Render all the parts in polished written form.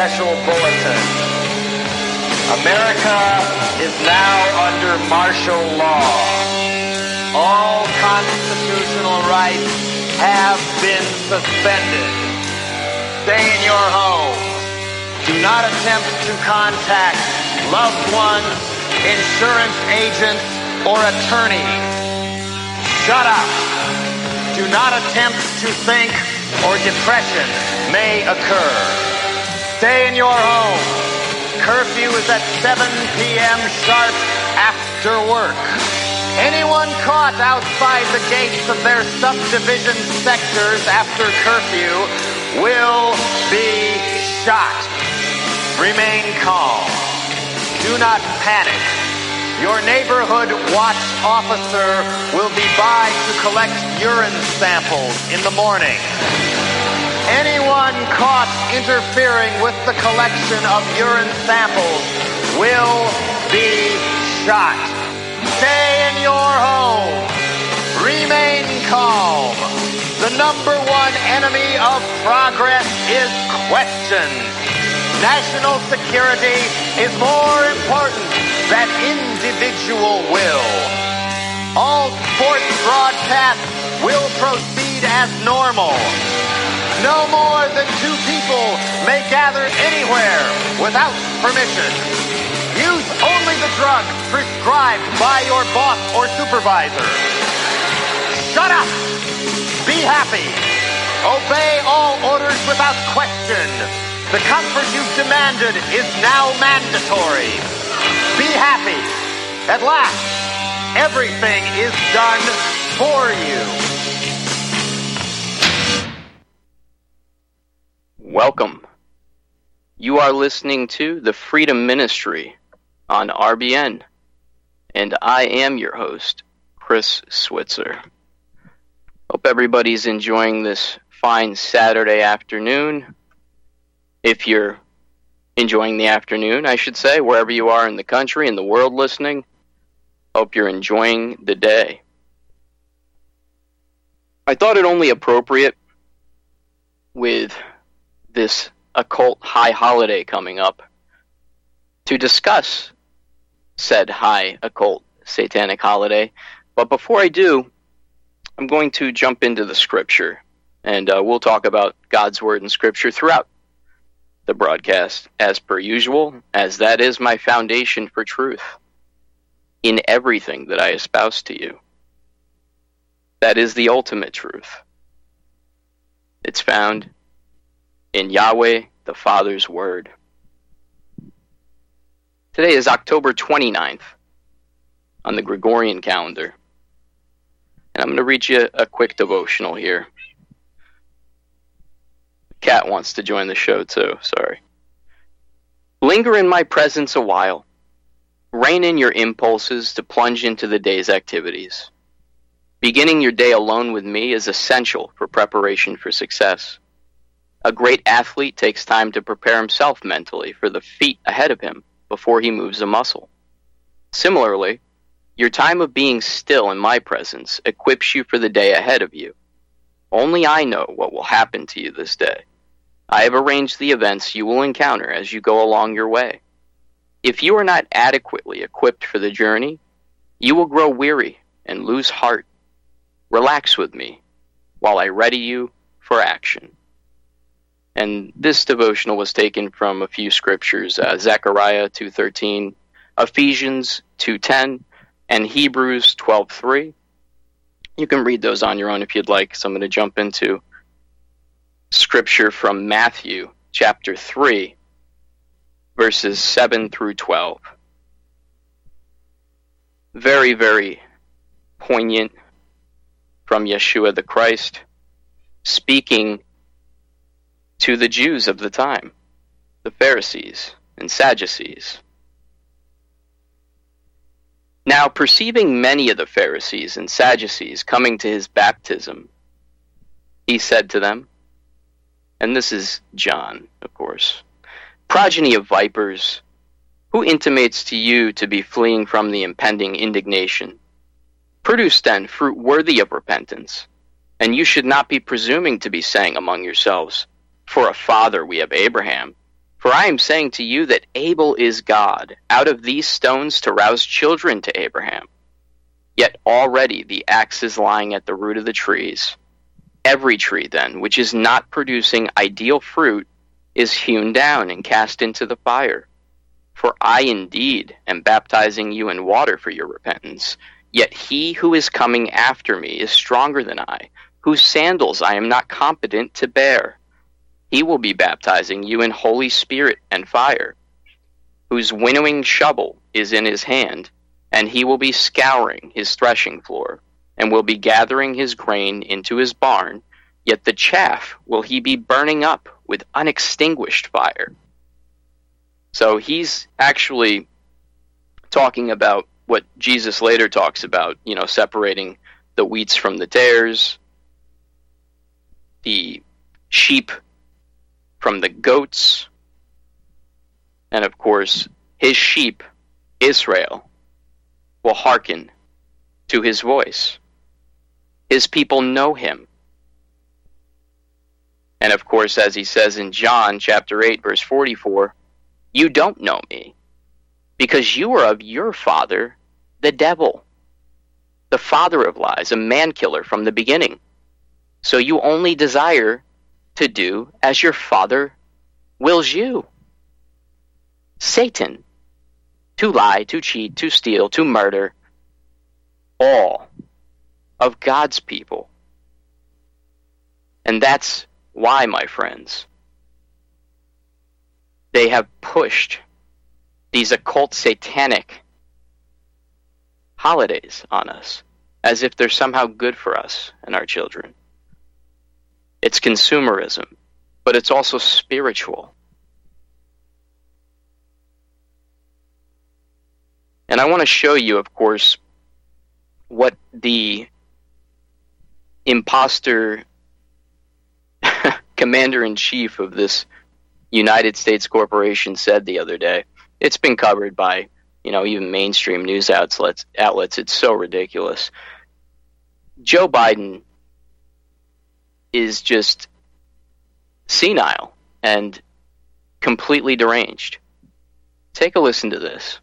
special bulletin. America is now under martial law. All constitutional rights have been suspended. Stay in your home. Do not attempt to contact loved ones, insurance agents, or attorneys. Shut up. Do not attempt to think, or depression may occur. Stay in your home. Curfew is at 7 p.m. sharp after work. Anyone caught outside the gates of their subdivision sectors after curfew will be shot. Remain calm. Do not panic. Your neighborhood watch officer will be by to collect urine samples in the morning. Anyone caught interfering with the collection of urine samples will be shot. Stay in your home. Remain calm. The number one enemy of progress is questions. National security is more important than individual will. All sports broadcasts will proceed as normal. No more than 2 people may gather anywhere without permission. Use only the drugs prescribed by your boss or supervisor. Shut up! Be happy. Obey all orders without question. The comfort you've demanded is now mandatory. Be happy. At last, everything is done for you. Welcome. You are listening to the Freedom Ministry on RBN, and I am your host, Chris Switzer. Hope everybody's enjoying this fine Saturday afternoon. If you're enjoying the afternoon, I should say, wherever you are in the country and the world listening, hope you're enjoying the day. I thought it only appropriate with this occult high holiday coming up to discuss said high occult satanic holiday. But before I do, I'm going to jump into the scripture, and we'll talk about God's word and scripture throughout the broadcast as per usual, as that is my foundation for truth in everything that I espouse to you. That is the ultimate truth. It's found in Yahweh, the Father's Word. Today is October 29th on the Gregorian calendar. And I'm going to read you a quick devotional here. Cat wants to join the show too, sorry. Linger in my presence a while. Rein in your impulses to plunge into the day's activities. Beginning your day alone with me is essential for preparation for success. A great athlete takes time to prepare himself mentally for the feat ahead of him before he moves a muscle. Similarly, your time of being still in my presence equips you for the day ahead of you. Only I know what will happen to you this day. I have arranged the events you will encounter as you go along your way. If you are not adequately equipped for the journey, you will grow weary and lose heart. Relax with me while I ready you for action. And this devotional was taken from a few scriptures, Zechariah 2:13, Ephesians 2:10, and Hebrews 12:3. You can read those on your own if you'd like. So I'm going to jump into scripture from Matthew chapter 3, verses 7 through 12. Very, very poignant from Yeshua the Christ, speaking to the Jews of the time, the Pharisees and Sadducees. Now, perceiving many of the Pharisees and Sadducees coming to his baptism, he said to them, and this is John, of course, "Progeny of vipers, who intimates to you to be fleeing from the impending indignation? Produce then fruit worthy of repentance, and you should not be presuming to be saying among yourselves, 'For a father we have Abraham.' For I am saying to you that Abel is God, out of these stones to rouse children to Abraham. Yet already the axe is lying at the root of the trees. Every tree, then, which is not producing ideal fruit, is hewn down and cast into the fire. For I indeed am baptizing you in water for your repentance, yet he who is coming after me is stronger than I, whose sandals I am not competent to bear. He will be baptizing you in Holy Spirit and fire, whose winnowing shovel is in his hand, and he will be scouring his threshing floor, and will be gathering his grain into his barn, yet the chaff will he be burning up with unextinguished fire. So he's actually talking about what Jesus later talks about, separating the wheats from the tares, the sheep from the goats, and of course, his sheep, Israel, will hearken to his voice. His people know him. And of course, as he says in John chapter 8, verse 44, you don't know me, because you are of your father, the devil, the father of lies, a man-killer from the beginning. So you only desire to do as your father wills you. Satan, to lie, to cheat, to steal, to murder, all of God's people. And that's why, my friends, they have pushed these occult satanic holidays on us as if they're somehow good for us and our children. It's consumerism, but it's also spiritual. And I want to show you, of course, what the imposter commander-in-chief of this United States corporation said the other day. It's been covered by, even mainstream news outlets. It's so ridiculous. Joe Biden is just senile and completely deranged. Take a listen to this.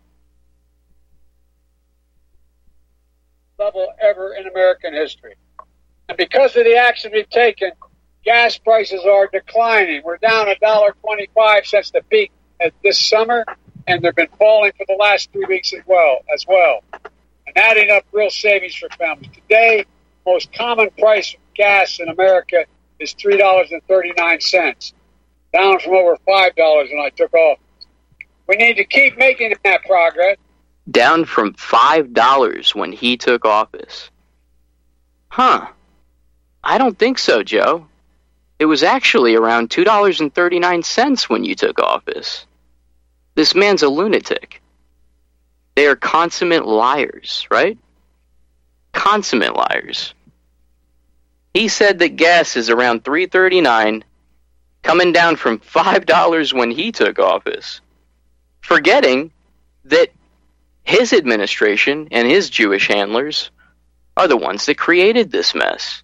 Level ever in American history. And because of the action we've taken, gas prices are declining. We're down $1.25 since the peak this summer, and they've been falling for the last 3 weeks as well. And adding up real savings for families. Today, most common price of gas in America is $3.39, down from over $5 when I took office. We need to keep making that progress. Down from $5 when he took office. I don't think so, Joe. It was actually around $2.39 when you took office. This man's a lunatic. They are consummate liars, right? Consummate liars. He said that gas is around $3.39, coming down from $5 when he took office, forgetting that his administration and his Jewish handlers are the ones that created this mess.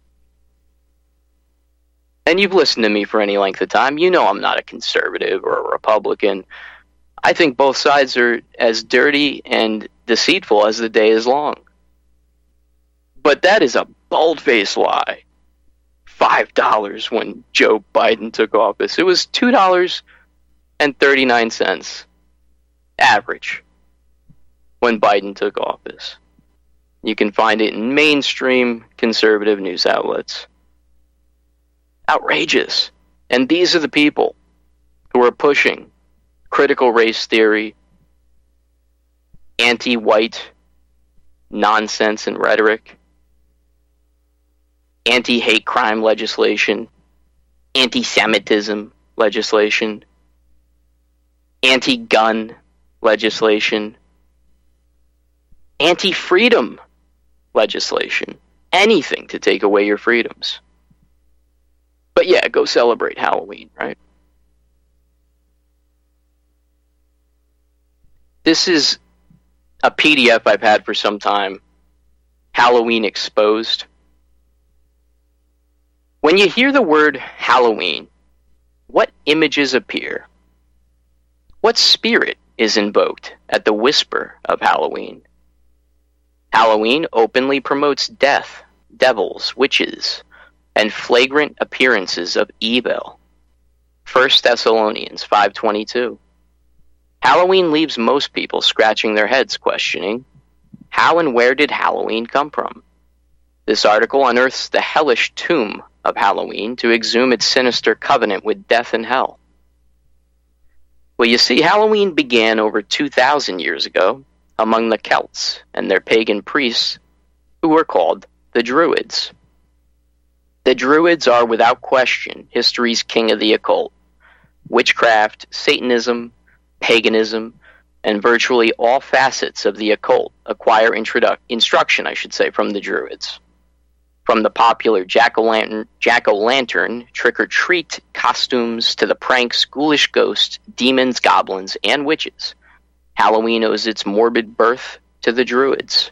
And you've listened to me for any length of time. You know I'm not a conservative or a Republican. I think both sides are as dirty and deceitful as the day is long. But that is a bold-faced lie. $5 when Joe Biden took office. It was $2.39 average when Biden took office. You can find it in mainstream conservative news outlets. Outrageous. And these are the people who are pushing critical race theory, anti-white nonsense and rhetoric, anti-hate crime legislation, anti-Semitism legislation, anti-gun legislation, anti-freedom legislation, anything to take away your freedoms. But yeah, go celebrate Halloween, right? This is a PDF I've had for some time, Halloween Exposed. When you hear the word Halloween, what images appear? What spirit is invoked at the whisper of Halloween? Halloween openly promotes death, devils, witches, and flagrant appearances of evil. 1 Thessalonians 5:22. Halloween leaves most people scratching their heads questioning, how and where did Halloween come from? This article unearths the hellish tomb of Halloween to exhume its sinister covenant with death and hell. Well, you see, Halloween began over 2,000 years ago among the Celts and their pagan priests, who were called the Druids. The Druids are, without question, history's king of the occult. Witchcraft, Satanism, paganism, and virtually all facets of the occult acquire instruction from the Druids. From the popular jack-o'-lantern trick-or-treat costumes to the pranks, ghoulish ghosts, demons, goblins, and witches, Halloween owes its morbid birth to the Druids.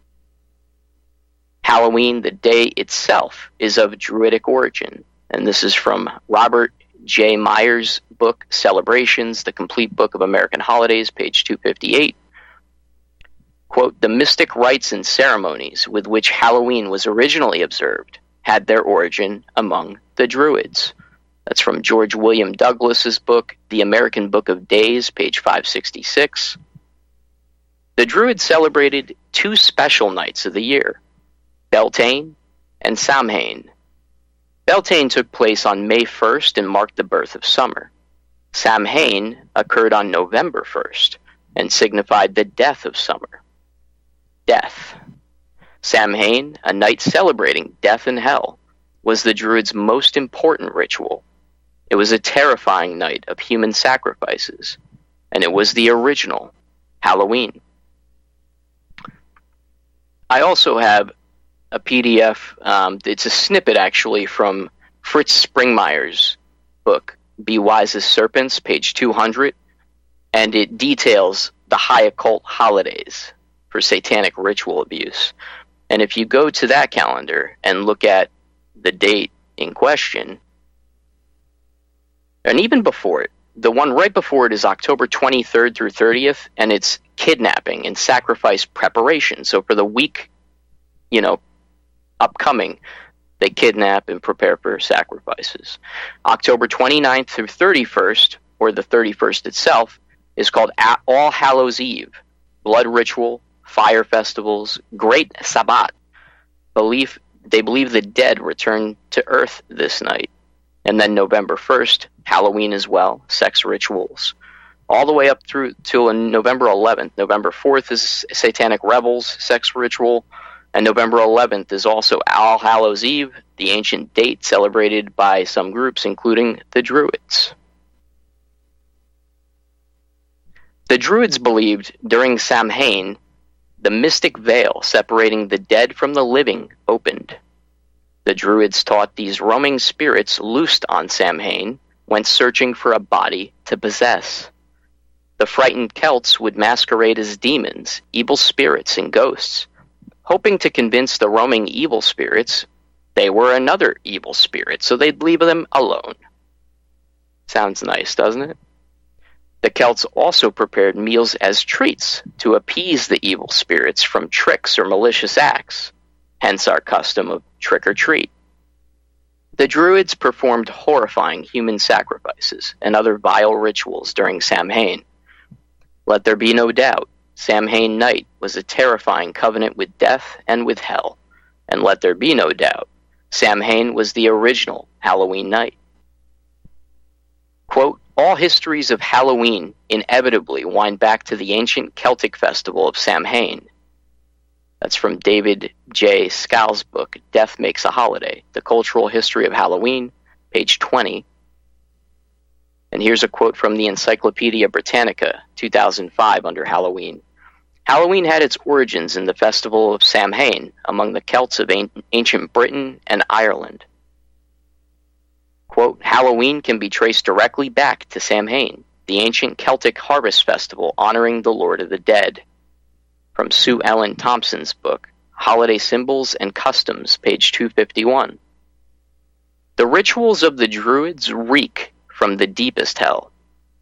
Halloween, the day itself, is of Druidic origin, and this is from Robert J. Myers' book, Celebrations, The Complete Book of American Holidays, page 258. Quote, the mystic rites and ceremonies with which Halloween was originally observed had their origin among the Druids. That's from George William Douglas's book, The American Book of Days, page 566. The Druids celebrated two special nights of the year, Beltane and Samhain. Beltane took place on May 1st and marked the birth of summer. Samhain occurred on November 1st and signified the death of summer. Death. Samhain, a night celebrating death and hell, was the Druids' most important ritual. It was a terrifying night of human sacrifices, and it was the original Halloween. I also have a PDF, it's a snippet actually from Fritz Springmeier's book, Be Wise as Serpents, page 200, and it details the high occult holidays for satanic ritual abuse. And if you go to that calendar and look at the date in question, and even before it, the one right before it is October 23rd through 30th, and it's kidnapping and sacrifice preparation. So for the week, upcoming, they kidnap and prepare for sacrifices. October 29th through 31st, or the 31st itself, is called All Hallows Eve, blood ritual, fire festivals, Great Sabbat. They believe the dead return to earth this night. And then November 1st, Halloween as well, sex rituals. All the way up through till November 11th. November 4th is Satanic Revels, sex ritual. And November 11th is also All Hallows Eve, the ancient date celebrated by some groups, including the Druids. The Druids believed during Samhain, the mystic veil separating the dead from the living opened. The Druids taught these roaming spirits loosed on Samhain went searching for a body to possess. The frightened Celts would masquerade as demons, evil spirits, and ghosts, hoping to convince the roaming evil spirits they were another evil spirit, so they'd leave them alone. Sounds nice, doesn't it? The Celts also prepared meals as treats to appease the evil spirits from tricks or malicious acts, hence our custom of trick-or-treat. The Druids performed horrifying human sacrifices and other vile rituals during Samhain. Let there be no doubt, Samhain night was a terrifying covenant with death and with hell, and let there be no doubt, Samhain was the original Halloween night. Quote, all histories of Halloween inevitably wind back to the ancient Celtic festival of Samhain. That's from David J. Scal's book, Death Makes a Holiday, The Cultural History of Halloween, page 20. And here's a quote from the Encyclopedia Britannica, 2005, under Halloween. Halloween had its origins in the festival of Samhain among the Celts of ancient Britain and Ireland. Quote, Halloween can be traced directly back to Samhain, the ancient Celtic harvest festival honoring the Lord of the Dead. From Sue Ellen Thompson's book, Holiday Symbols and Customs, page 251. The rituals of the Druids reek from the deepest hell.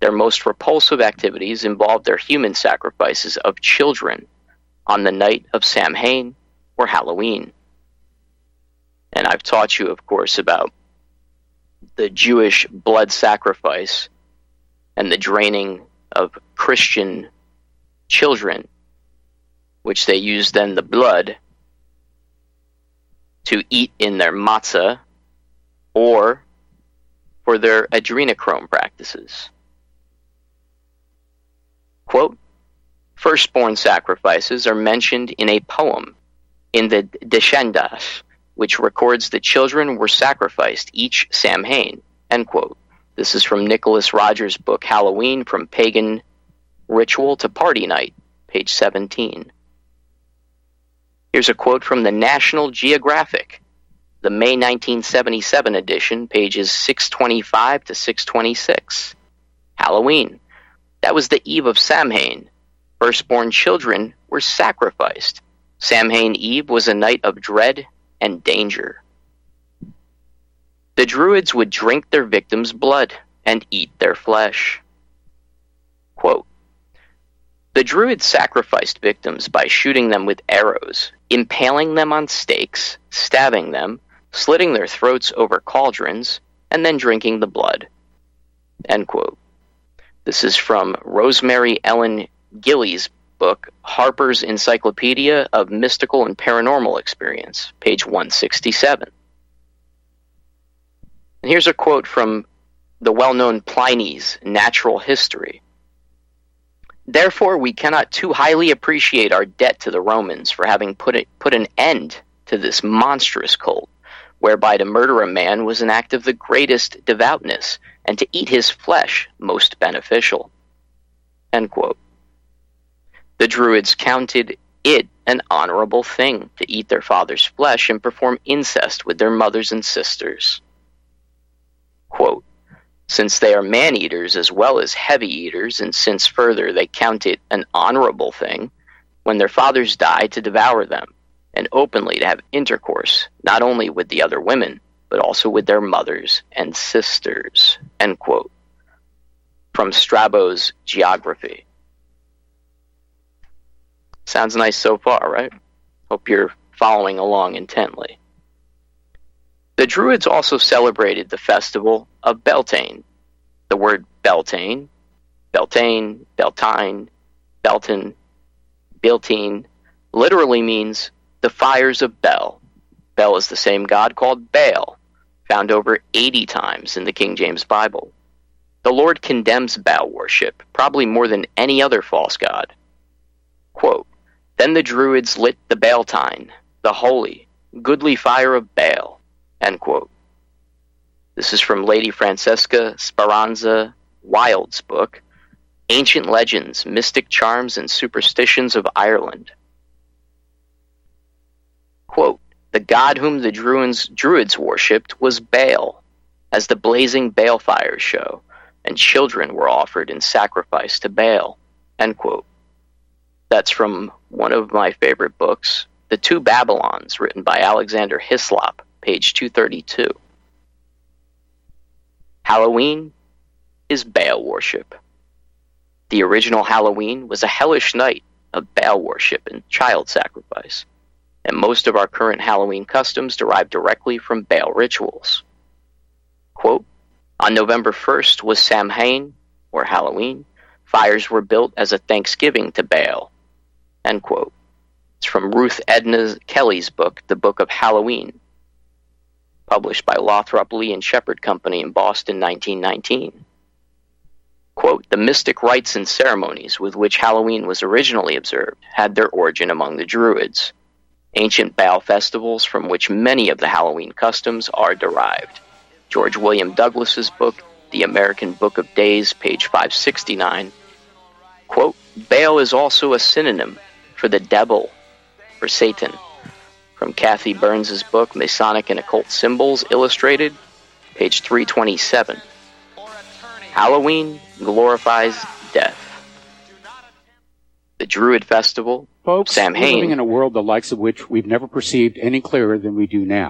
Their most repulsive activities involved their human sacrifices of children on the night of Samhain or Halloween. And I've taught you, of course, about the Jewish blood sacrifice and the draining of Christian children, which they used then the blood to eat in their matzah or for their adrenochrome practices. Quote, firstborn sacrifices are mentioned in a poem in the Deshendash, which records that children were sacrificed each Samhain, end quote. This is from Nicholas Rogers' book Halloween, From Pagan Ritual to Party Night, page 17. Here's a quote from the National Geographic, the May 1977 edition, pages 625 to 626. Halloween. That was the eve of Samhain. Firstborn children were sacrificed. Samhain Eve was a night of dread and danger. The Druids would drink their victims' blood and eat their flesh. Quote, the Druids sacrificed victims by shooting them with arrows, impaling them on stakes, stabbing them, slitting their throats over cauldrons, and then drinking the blood. End quote. This is from Rosemary Ellen Gillies' book, Harper's Encyclopedia of Mystical and Paranormal Experience, page 167. And here's a quote from the well-known Pliny's Natural History. Therefore, we cannot too highly appreciate our debt to the Romans for having put an end to this monstrous cult, whereby to murder a man was an act of the greatest devoutness, and to eat his flesh most beneficial. End quote. The Druids counted it an honorable thing to eat their father's flesh and perform incest with their mothers and sisters. Quote, since they are man-eaters as well as heavy-eaters, and since further they count it an honorable thing, when their fathers die, to devour them, and openly to have intercourse, not only with the other women, but also with their mothers and sisters. End quote. From Strabo's Geography. Sounds nice so far, right? Hope you're following along intently. The Druids also celebrated the festival of Beltane. The word Beltane, Beltane, Beltane, Belton, Biltine, literally means the fires of Bel. Bel is the same god called Baal, found over 80 times in the King James Bible. The Lord condemns Baal worship, probably more than any other false god. Quote, then the Druids lit the Beltane, the holy, goodly fire of Baal. End quote. This is from Lady Francesca Speranza Wild's book, Ancient Legends, Mystic Charms, and Superstitions of Ireland. Quote, the god whom the Druids worshipped was Baal, as the blazing Baal fires show, and children were offered in sacrifice to Baal. End quote. That's from one of my favorite books, The Two Babylons, written by Alexander Hislop, page 232. Halloween is Baal worship. The original Halloween was a hellish night of Baal worship and child sacrifice, and most of our current Halloween customs derive directly from Baal rituals. Quote, on November 1st was Samhain, or Halloween. Fires were built as a thanksgiving to Baal. End quote. It's from Ruth Edna Kelly's book, The Book of Halloween, published by Lothrop Lee and Shepherd Company in Boston, 1919. Quote, the mystic rites and ceremonies with which Halloween was originally observed had their origin among the Druids, ancient Baal festivals from which many of the Halloween customs are derived. George William Douglas's book, The American Book of Days, page 569. Quote, Baal is also a synonym for the devil, for Satan. From Kathy Burns' book, Masonic and Occult Symbols Illustrated, page 327. Halloween glorifies death. The Druid Festival, Folks, Samhain. We're living in a world the likes of which we've never perceived any clearer than we do now.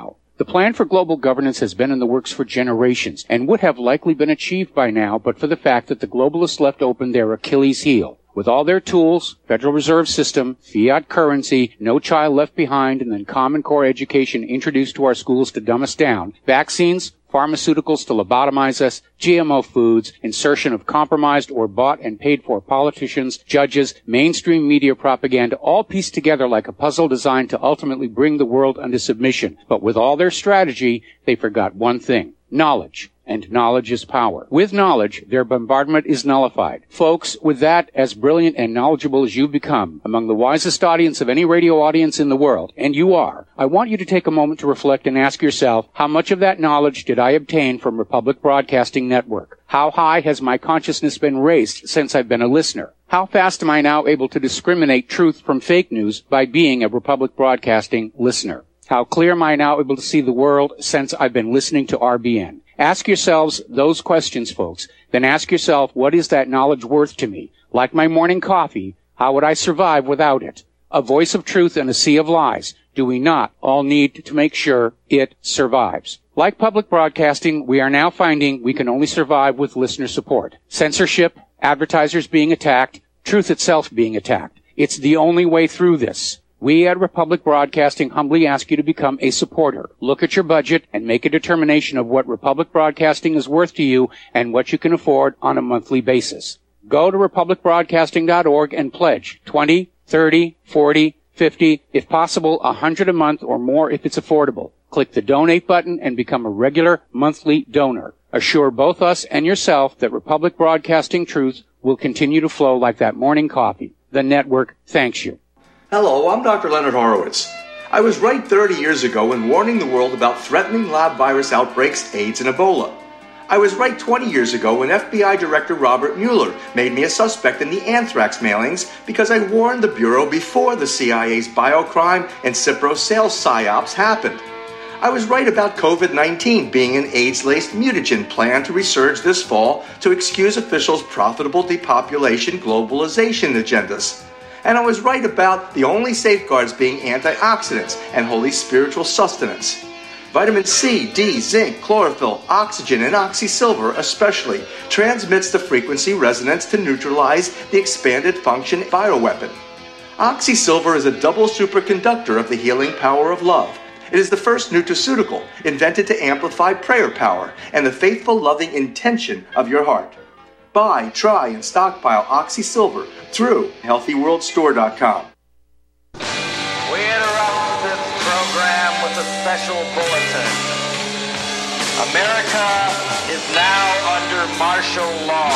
The plan for global governance has been in the works for generations and would have likely been achieved by now but for the fact that the globalists left open their Achilles heel. With all their tools, Federal Reserve System, fiat currency, no child left behind, and then Common Core education introduced to our schools to dumb us down, vaccines, pharmaceuticals to lobotomize us, GMO foods, insertion of compromised or bought and paid for politicians, judges, mainstream media propaganda, all pieced together like a puzzle designed to ultimately bring the world under submission. But with all their strategy, they forgot one thing: knowledge. And knowledge is power. With knowledge, their bombardment is nullified. Folks, with that, as brilliant and knowledgeable as you've become, among the wisest audience of any radio audience in the world, and you are, I want you to take a moment to reflect and ask yourself, how much of that knowledge did I obtain from Republic Broadcasting Network? How high has my consciousness been raised since I've been a listener? How fast am I now able to discriminate truth from fake news by being a Republic Broadcasting listener? How clear am I now able to see the world since I've been listening to RBN? Ask yourselves those questions, folks. Then ask yourself, what is that knowledge worth to me? Like my morning coffee, how would I survive without it? A voice of truth in a sea of lies. Do we not all need to make sure it survives? Like public broadcasting, we are now finding we can only survive with listener support. Censorship, advertisers being attacked, truth itself being attacked. It's the only way through this. We at Republic Broadcasting humbly ask you to become a supporter. Look at your budget and make a determination of what Republic Broadcasting is worth to you and what you can afford on a monthly basis. Go to republicbroadcasting.org and pledge $20, $30, $40, $50, if possible, $100 a month or more if it's affordable. Click the donate button and become a regular monthly donor. Assure both us and yourself that Republic Broadcasting truth will continue to flow like that morning coffee. The network thanks you. Hello, I'm Dr. Leonard Horowitz. I was right 30 years ago when warning the world about threatening lab virus outbreaks, AIDS, and Ebola. I was right 20 years ago when FBI Director Robert Mueller made me a suspect in the anthrax mailings because I warned the Bureau before the CIA's biocrime and Cipro sales psyops happened. I was right about COVID-19 being an AIDS-laced mutagen plan to resurge this fall to excuse officials' profitable depopulation globalization agendas. And I was right about the only safeguards being antioxidants and holy spiritual sustenance. Vitamin C, D, zinc, chlorophyll, oxygen, and oxysilver especially transmits the frequency resonance to neutralize the expanded function bioweapon. Oxysilver is a double superconductor of the healing power of love. It is the first nutraceutical invented to amplify prayer power and the faithful, loving intention of your heart. Buy, try, and stockpile Oxysilver through HealthyWorldStore.com. We interrupt this program with a special bulletin. America is now under martial law.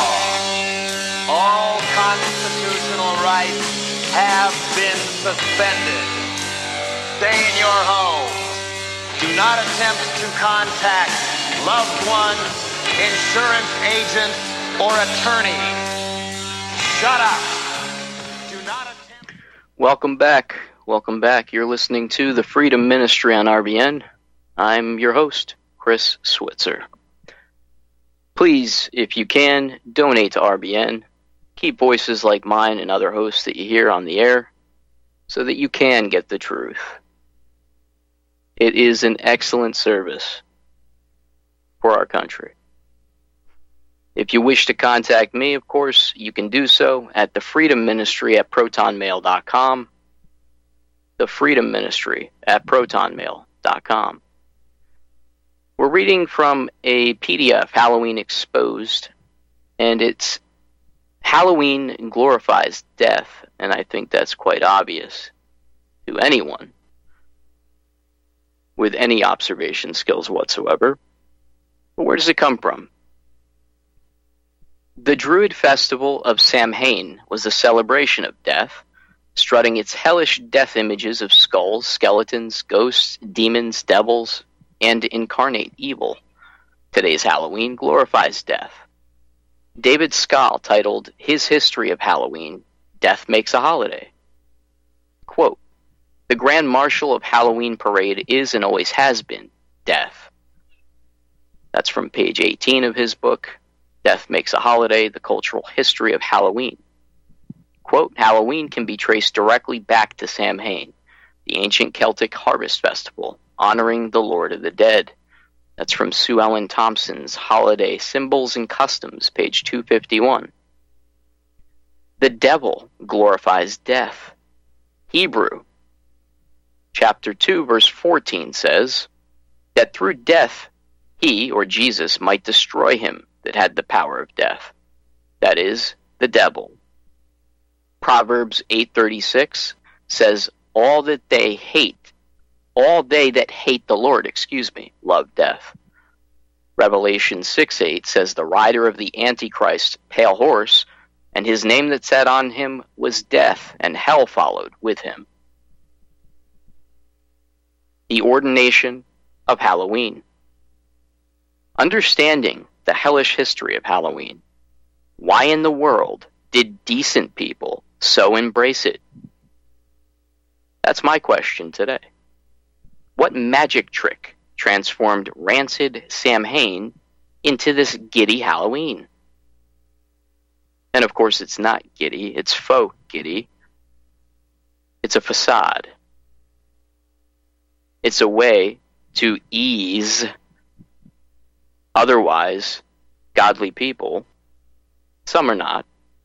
All constitutional rights have been suspended. Stay in your home. Do not attempt to contact loved ones, insurance agents, or attorney. Shut up. Do not attempt. Welcome back. Welcome back. You're listening to the Freedom Ministry on RBN. I'm your host, Chris Switzer. Please, if you can, donate to RBN. Keep voices like mine and other hosts that you hear on the air so that you can get the truth. It is an excellent service for our country. If you wish to contact me, of course, you can do so at the Freedom Ministry at protonmail.com. The Freedom Ministry at protonmail.com. We're reading from a PDF, Halloween Exposed, and it's Halloween glorifies death, and I think that's quite obvious to anyone with any observation skills whatsoever. But where does it come from? The Druid festival of Samhain was a celebration of death, strutting its hellish death images of skulls, skeletons, ghosts, demons, devils, and incarnate evil. Today's Halloween glorifies death. David Skal titled his history of Halloween, Death Makes a Holiday. Quote, "The Grand Marshal of Halloween Parade is and always has been death." That's from page 18 of his book, Death Makes a Holiday, The Cultural History of Halloween. Quote, "Halloween can be traced directly back to Samhain, the ancient Celtic harvest festival, honoring the Lord of the Dead. That's from Sue Ellen Thompson's Holiday Symbols and Customs, page 251. The devil glorifies death. Hebrew, chapter 2, verse 14 says that through death he, or Jesus, might destroy him that had the power of death. That is, the devil. Proverbs 8:36 says, all they that hate the Lord, love death. Revelation 6:8 says the rider of the Antichrist, pale horse, and his name that sat on him was Death, and hell followed with him. The ordination of Halloween. Understanding the hellish history of Halloween, why in the world did decent people so embrace it? That's my question today. What magic trick transformed rancid Samhain into this giddy Halloween? And of course it's not giddy, it's faux giddy. It's a facade. It's a way to ease otherwise godly people, some are not,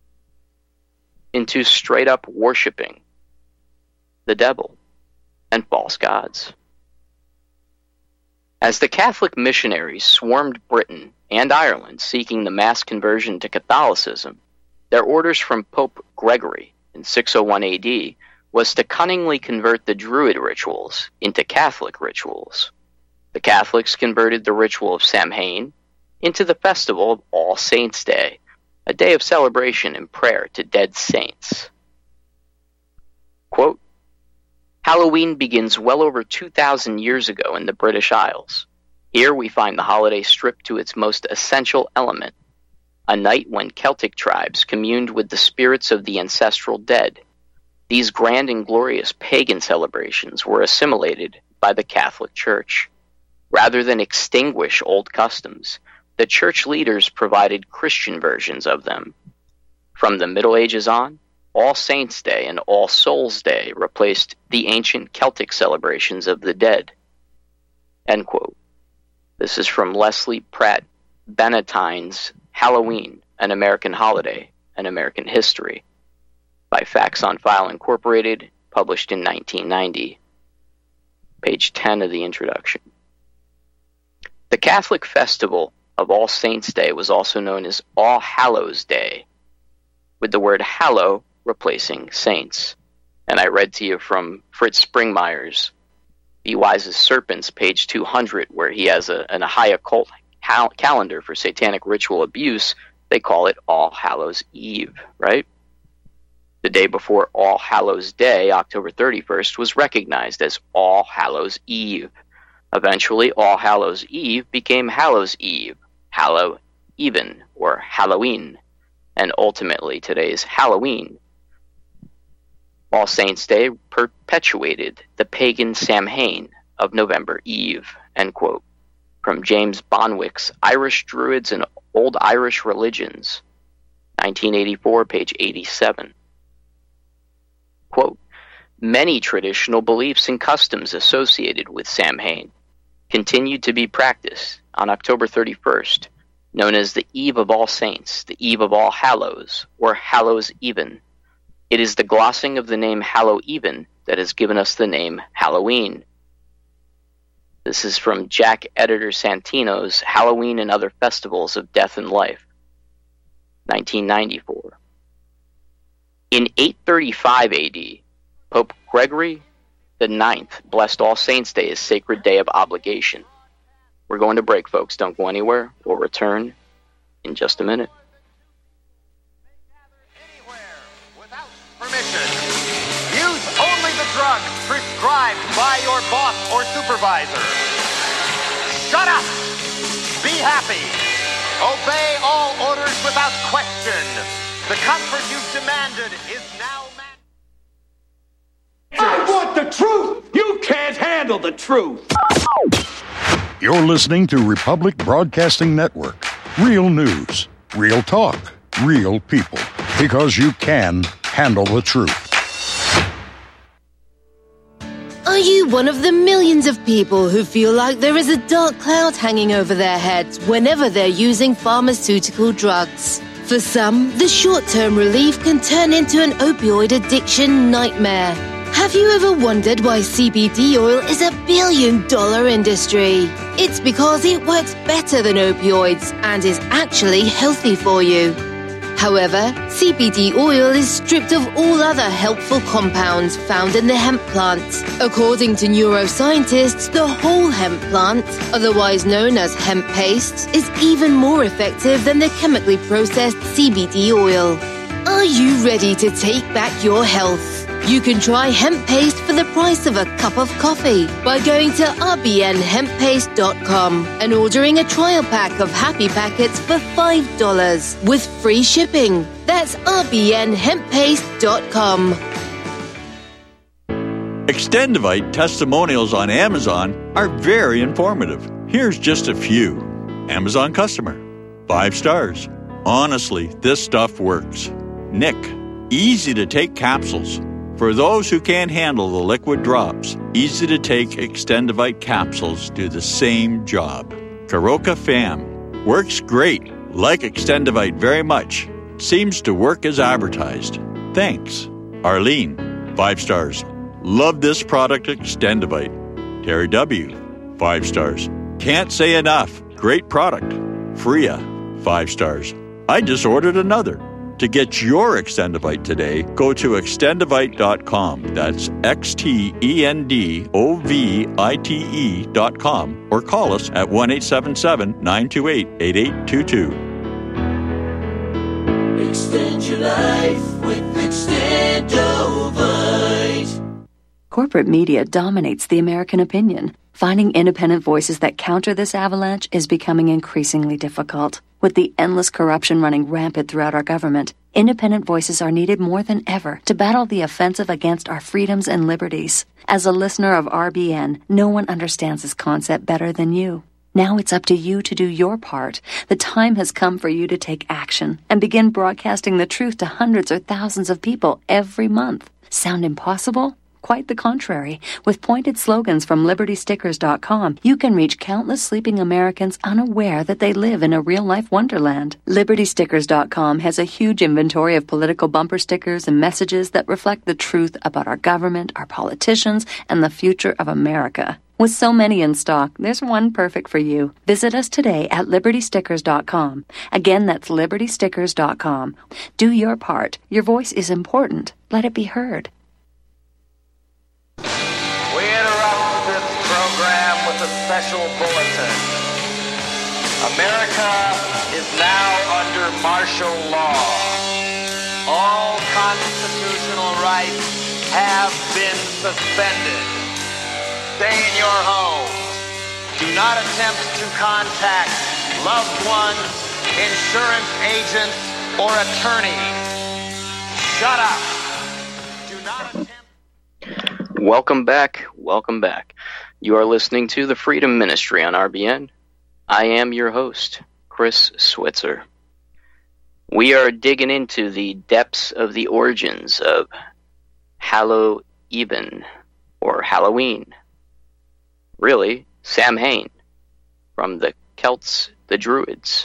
into straight up worshiping the devil and false gods. As the Catholic missionaries swarmed Britain and Ireland seeking the mass conversion to Catholicism, their orders from Pope Gregory in 601 AD was to cunningly convert the Druid rituals into Catholic rituals. The Catholics converted the ritual of Samhain into the festival of All Saints' Day, a day of celebration and prayer to dead saints. Quote, Halloween begins well over 2,000 years ago in the British Isles. Here we find the holiday stripped to its most essential element, a night when Celtic tribes communed with the spirits of the ancestral dead. These grand and glorious pagan celebrations were assimilated by the Catholic Church. Rather than extinguish old customs, the church leaders provided Christian versions of them. From the Middle Ages on, All Saints' Day and All Souls' Day replaced the ancient Celtic celebrations of the dead. End quote. This is from Leslie Pratt Bannatyne's Halloween, An American Holiday, An American History, by Facts on File Incorporated, published in 1990. Page 10 of the introduction. The Catholic festival of All Saints' Day was also known as All Hallows' Day, with the word hallow replacing saints. And I read to you from Fritz Springmeyer's Be Wise as Serpents, page 200, where he has a high occult calendar for satanic ritual abuse. They call it All Hallows' Eve, right? The day before All Hallows' Day, October 31st, was recognized as All Hallows' Eve. Eventually, All Hallows' Eve became Hallows' Eve, Hallow Even, or Halloween, and ultimately today's Halloween. All Saints' Day perpetuated the pagan Samhain of November Eve, end quote, from James Bonwick's Irish Druids and Old Irish Religions, 1984, page 87. Quote, many traditional beliefs and customs associated with Samhain continued to be practiced on October 31st, known as the Eve of All Saints, the Eve of All Hallows, or Hallows Even. It is the glossing of the name Hallow Even that has given us the name Halloween. This is from Jack Editor Santino's Halloween and Other Festivals of Death and Life, 1994. In 835 AD, Pope Gregory IX blessed All Saints' Day as sacred day of obligation. We're going to break, folks. Don't go anywhere. We'll return in just a minute. Anywhere without permission. Use only the drugs prescribed by your boss or supervisor. Shut up. Be happy. Obey all orders without question. The comfort you've demanded is now I want the truth! You can't handle the truth! You're listening to Republic Broadcasting Network. Real news, real talk, real people. Because you can handle the truth. Are you one of the millions of people who feel like there is a dark cloud hanging over their heads whenever they're using pharmaceutical drugs? For some, the short-term relief can turn into an opioid addiction nightmare. Have you ever wondered why CBD oil is a billion-dollar industry? It's because it works better than opioids and is actually healthy for you. However, CBD oil is stripped of all other helpful compounds found in the hemp plant. According to neuroscientists, the whole hemp plant, otherwise known as hemp paste, is even more effective than the chemically processed CBD oil. Are you ready to take back your health? You can try hemp paste for the price of a cup of coffee by going to rbnhemppaste.com and ordering a trial pack of Happy Packets for $5 with free shipping. That's rbnhemppaste.com. Extendivite testimonials on Amazon are very informative. Here's just a few. Amazon customer. 5 stars. Honestly, this stuff works. Nick. Easy to take capsules. For those who can't handle the liquid drops, easy to take Extendivite capsules do the same job. Karoka Fam. Works great. Like Extendivite very much. Seems to work as advertised. Thanks. Arlene. 5 stars. Love this product Extendivite. Terry W. 5 stars. Can't say enough. Great product. Freya. 5 stars. I just ordered another. To get your Extendivite today, go to extendivite.com. That's XTENDOVITE.com or call us at 1-877-928-8822. Extend your life with Extendovite. Corporate media dominates the American opinion. Finding independent voices that counter this avalanche is becoming increasingly difficult. With the endless corruption running rampant throughout our government, independent voices are needed more than ever to battle the offensive against our freedoms and liberties. As a listener of RBN, no one understands this concept better than you. Now it's up to you to do your part. The time has come for you to take action and begin broadcasting the truth to hundreds or thousands of people every month. Sound impossible? Quite the contrary. With pointed slogans from LibertyStickers.com, you can reach countless sleeping Americans unaware that they live in a real-life wonderland. LibertyStickers.com has a huge inventory of political bumper stickers and messages that reflect the truth about our government, our politicians, and the future of America. With so many in stock, there's one perfect for you. Visit us today at LibertyStickers.com. Again, that's LibertyStickers.com. Do your part. Your voice is important. Let it be heard. We interrupt this program with a special bulletin. America is now under martial law. All constitutional rights have been suspended. Stay in your homes. Do not attempt to contact loved ones, insurance agents, or attorneys. Shut up. Do not attempt... Welcome back. You are listening to the Freedom Ministry on RBN. I am your host, Chris Switzer. We are digging into the depths of the origins of Halloween, or Halloween. Really, Samhain, from the Celts, the Druids.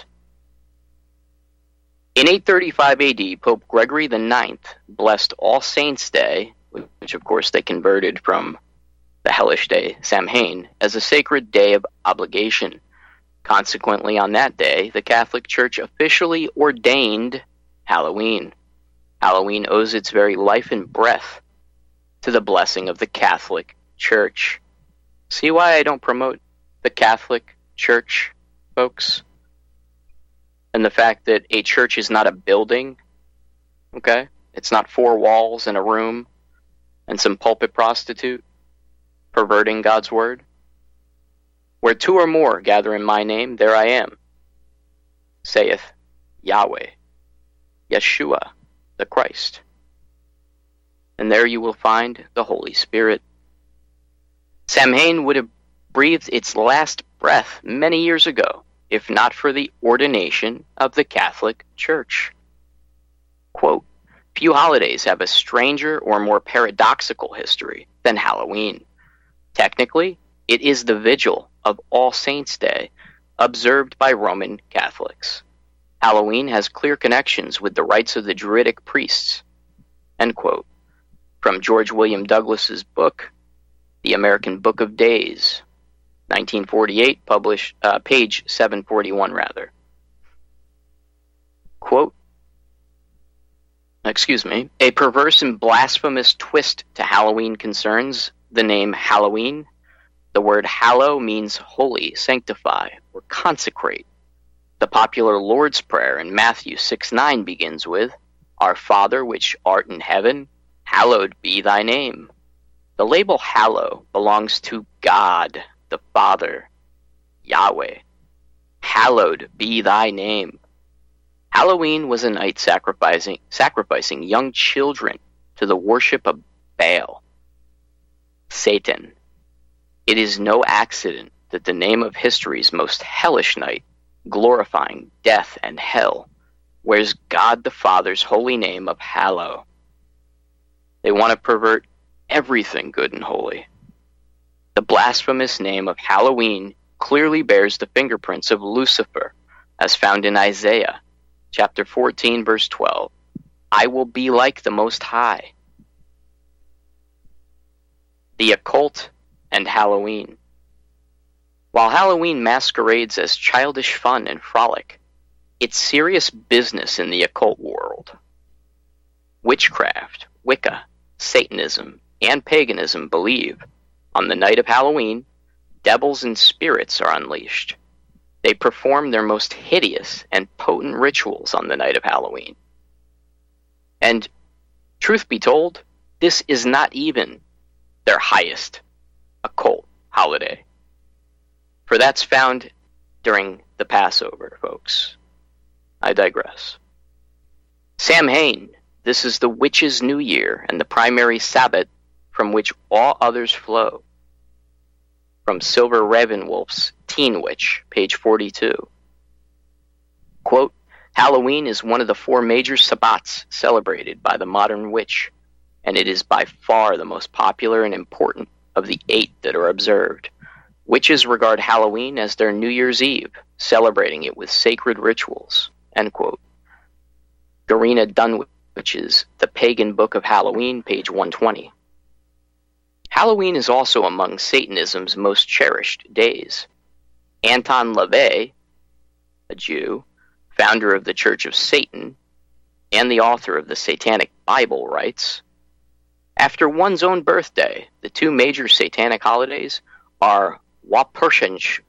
In 835 AD, Pope Gregory IX blessed All Saints' Day, which of course they converted from the hellish day, Samhain, as a sacred day of obligation. Consequently, on that day, the Catholic Church officially ordained Halloween. Halloween owes its very life and breath to the blessing of the Catholic Church. See why I don't promote the Catholic Church, folks? And the fact that a church is not a building, okay? It's not 4 walls in a room and some pulpit prostitute perverting God's word. Where 2 or more gather in my name, there I am, saith Yahweh, Yeshua, the Christ. And there you will find the Holy Spirit. Samhain would have breathed its last breath many years ago, if not for the ordination of the Catholic Church. Quote, few holidays have a stranger or more paradoxical history than Halloween. Technically, it is the vigil of All Saints' Day, observed by Roman Catholics. Halloween has clear connections with the rites of the Druidic priests. End quote. From George William Douglas's book, The American Book of Days, 1948, published, page 741, rather. Quote, a perverse and blasphemous twist to Halloween concerns the name Halloween. The word hallow means holy, sanctify, or consecrate. The popular Lord's Prayer in Matthew 6:9 begins with, Our Father which art in heaven, hallowed be thy name. The label hallow belongs to God, the Father, Yahweh. Hallowed be thy name. Halloween was a night sacrificing young children to the worship of Baal, Satan. It is no accident that the name of history's most hellish night, glorifying death and hell, wears God the Father's holy name of Hallow. They want to pervert everything good and holy. The blasphemous name of Halloween clearly bears the fingerprints of Lucifer, as found in Isaiah, chapter 14, verse 12. I will be like the Most High. The occult and Halloween. While Halloween masquerades as childish fun and frolic, it's serious business in the occult world. Witchcraft, Wicca, Satanism, and paganism believe, on the night of Halloween, devils and spirits are unleashed. They perform their most hideous and potent rituals on the night of Halloween. And, truth be told, this is not even their highest occult holiday. For that's found during the Passover, folks. I digress. Samhain, this is the witch's new year and the primary Sabbath from which all others flow. From Silver Ravenwolf's Teen Witch, page 42. Quote, Halloween is one of the 4 major Sabbats celebrated by the modern witch, and it is by far the most popular and important of the 8 that are observed. Witches regard Halloween as their New Year's Eve, celebrating it with sacred rituals. End quote. Garina Dunwich's The Pagan Book of Halloween, page 120. Halloween is also among Satanism's most cherished days. Anton LaVey, a Jew, founder of the Church of Satan, and the author of the Satanic Bible, writes, after one's own birthday, the 2 major satanic holidays are Walpurgisnacht,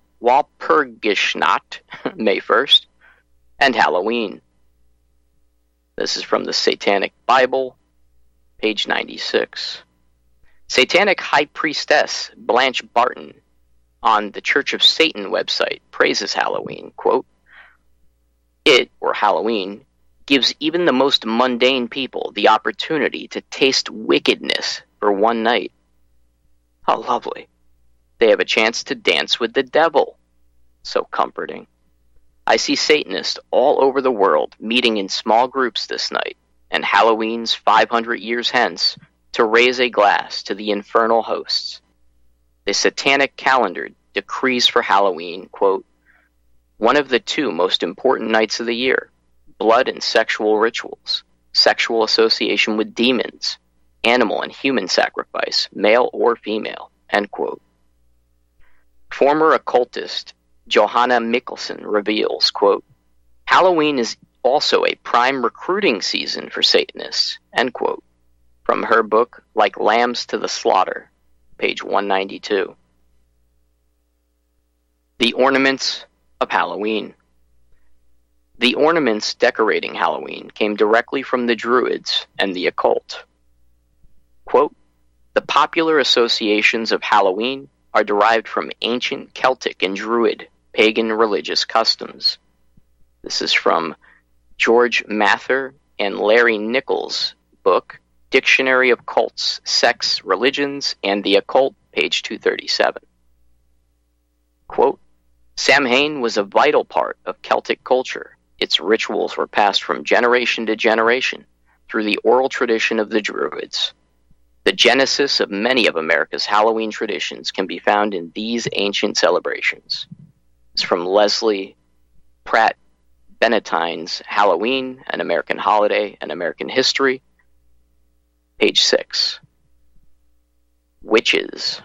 May 1st, and Halloween. This is from the Satanic Bible, page 96. Satanic High Priestess Blanche Barton on the Church of Satan website praises Halloween. Quote, it, or Halloween, gives even the most mundane people the opportunity to taste wickedness for one night. How lovely. They have a chance to dance with the devil. So comforting. I see Satanists all over the world meeting in small groups this night, and Halloween's 500 years hence, to raise a glass to the infernal hosts. The satanic calendar decrees for Halloween, quote, one of the 2 most important nights of the year, blood and sexual rituals, sexual association with demons, animal and human sacrifice, male or female, end quote. Former occultist Johanna Mikkelsen reveals, quote, Halloween is also a prime recruiting season for Satanists, end quote, from her book Like Lambs to the Slaughter, page 192. The ornaments of Halloween. The ornaments decorating Halloween came directly from the Druids and the occult. Quote, the popular associations of Halloween are derived from ancient Celtic and Druid pagan religious customs. This is from George Mather and Larry Nichols' book, Dictionary of Cults, Sects, Religions, and the Occult, page 237. Quote, Samhain was a vital part of Celtic culture. Its rituals were passed from generation to generation through the oral tradition of the Druids. The genesis of many of America's Halloween traditions can be found in these ancient celebrations. It's from Leslie Pratt Benetine's Halloween, An American Holiday, and American History, page 6. Witches.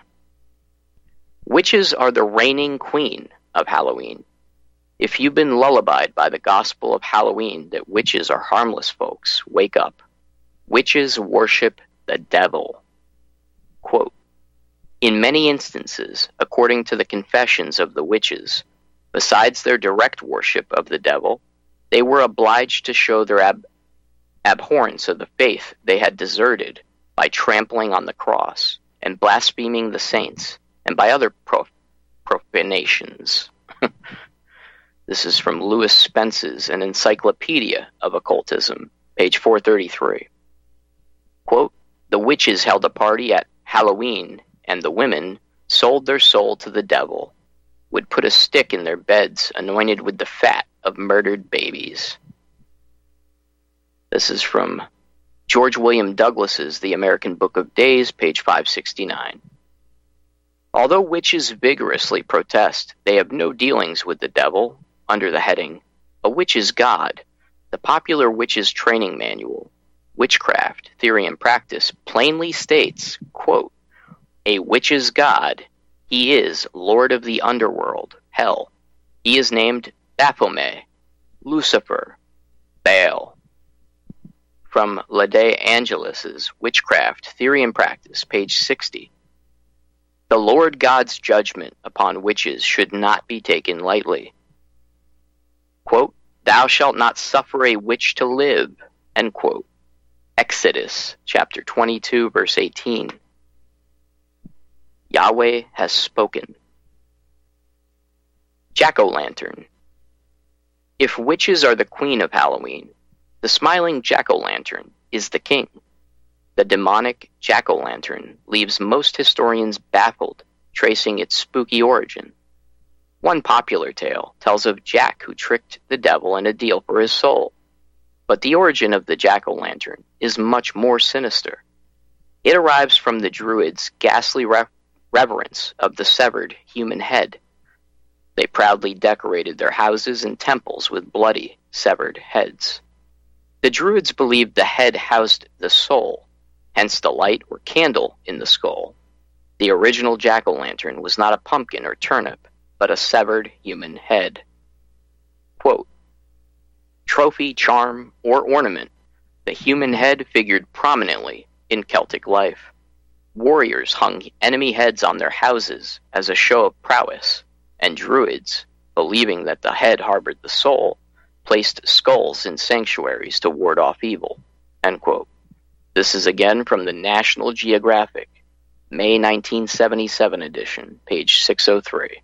Witches are the reigning queen of Halloween. If you've been lullabied by the gospel of Halloween that witches are harmless folks, wake up. Witches worship the devil. Quote, in many instances, according to the confessions of the witches, besides their direct worship of the devil, they were obliged to show their abhorrence of the faith they had deserted by trampling on the cross and blaspheming the saints, and by other profanations. This is from Louis Spence's An Encyclopedia of Occultism, page 433. Quote, the witches held a party at Halloween, and the women sold their soul to the devil, would put a stick in their beds anointed with the fat of murdered babies. This is from George William Douglas's The American Book of Days, page 569. Although witches vigorously protest they have no dealings with the devil, under the heading, A Witch's God, the popular witches training manual, Witchcraft, Theory and Practice, plainly states, quote, a witch's god, he is Lord of the underworld, hell. He is named Baphomet, Lucifer, Baal. From Lede Angelis's Witchcraft, Theory and Practice, page 60. The Lord God's judgment upon witches should not be taken lightly. Quote, thou shalt not suffer a witch to live, end quote. Exodus, chapter 22, verse 18. Yahweh has spoken. Jack-o'-lantern. If witches are the queen of Halloween, the smiling jack-o'-lantern is the king. The demonic jack-o'-lantern leaves most historians baffled, tracing its spooky origin. One popular tale tells of Jack who tricked the devil in a deal for his soul. But the origin of the jack-o'-lantern is much more sinister. It arrives from the Druids' ghastly reverence of the severed human head. They proudly decorated their houses and temples with bloody, severed heads. The Druids believed the head housed the soul, hence the light or candle in the skull. The original jack-o'-lantern was not a pumpkin or turnip, but a severed human head. Quote, trophy, charm, or ornament, the human head figured prominently in Celtic life. Warriors hung enemy heads on their houses as a show of prowess, and Druids, believing that the head harbored the soul, placed skulls in sanctuaries to ward off evil. End quote. This is again from the National Geographic, May 1977 edition, page 603.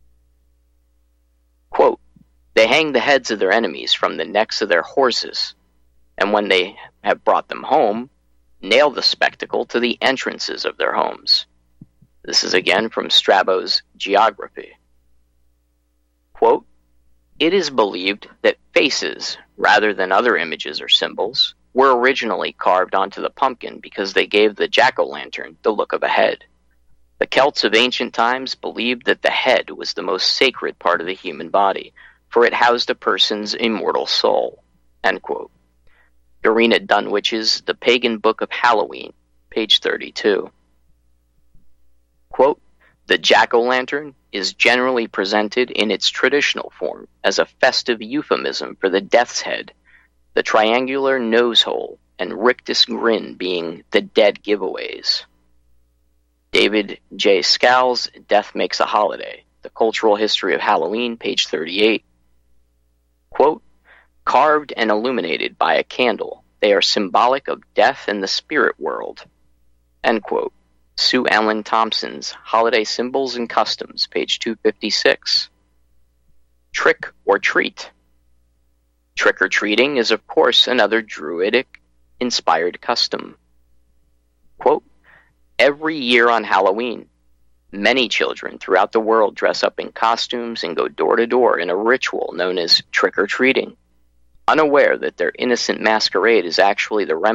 Quote, they hang the heads of their enemies from the necks of their horses, and when they have brought them home, nail the spectacle to the entrances of their homes. This is again from Strabo's Geography. Quote, it is believed that faces, rather than other images or symbols, were originally carved onto the pumpkin because they gave the jack-o'-lantern the look of a head. The Celts of ancient times believed that the head was the most sacred part of the human body, for it housed a person's immortal soul. End quote. Dorina Dunwich's The Pagan Book of Halloween, page 32. Quote, the jack-o'-lantern is generally presented in its traditional form as a festive euphemism for the death's head, the triangular nose hole and rictus grin being the dead giveaways. David J. Scowl's Death Makes a Holiday, The Cultural History of Halloween, page 38. Quote, carved and illuminated by a candle, they are symbolic of death and the spirit world. End quote. Sue Ellen Thompson's Holiday Symbols and Customs, page 256. Trick or treat. Trick-or-treating is, of course, another Druidic-inspired custom. Quote, every year on Halloween, many children throughout the world dress up in costumes and go door-to-door in a ritual known as trick-or-treating, unaware that their innocent masquerade is actually the remnant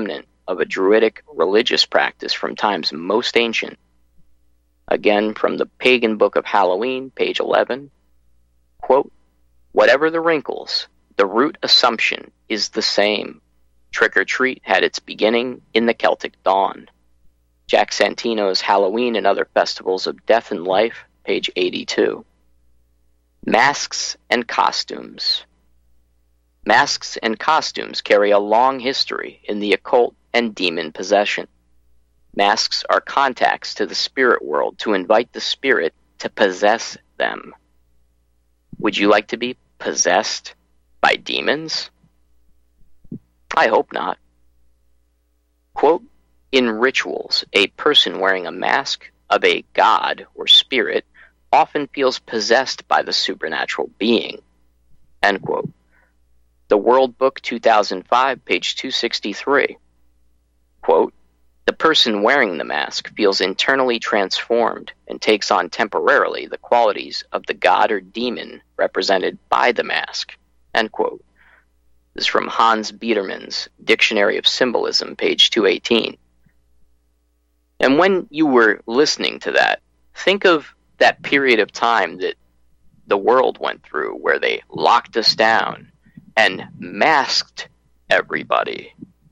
of a druidic religious practice from times most ancient. Again, from the Pagan Book of Halloween, page 11, quote, "Whatever the wrinkles, the root assumption is the same. Trick-or-treat had its beginning in the Celtic dawn." Jack Santino's Halloween and Other Festivals of Death and Life, page 82. Masks and costumes. Masks and costumes carry a long history in the occult and demon possession. Masks are contacts to the spirit world to invite the spirit to possess them. Would you like to be possessed by demons? I hope not. Quote, "In rituals, a person wearing a mask of a god or spirit often feels possessed by the supernatural being." End quote. The World Book 2005, page 263. Quote, "The person wearing the mask feels internally transformed and takes on temporarily the qualities of the god or demon represented by the mask." End quote. This is from Hans Biedermann's Dictionary of Symbolism, page 218. And when you were listening to that, think of that period of time that the world went through where they locked us down and masked everybody.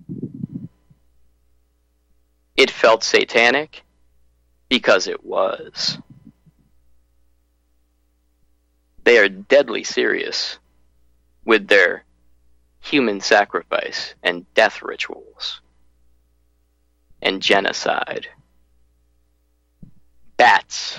It felt satanic because it was. They are deadly serious with their human sacrifice and death rituals and genocide. Bats.